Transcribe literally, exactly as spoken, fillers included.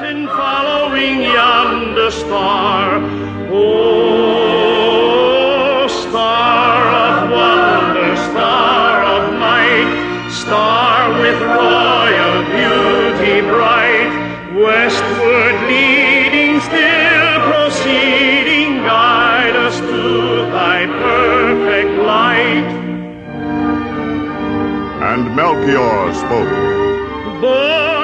heaven following yonder star. Oh, star of wonder, star of might, star with royal beauty bright, westward leading, still proceeding, guide us to thy perfect light. And Melchior spoke. Boy,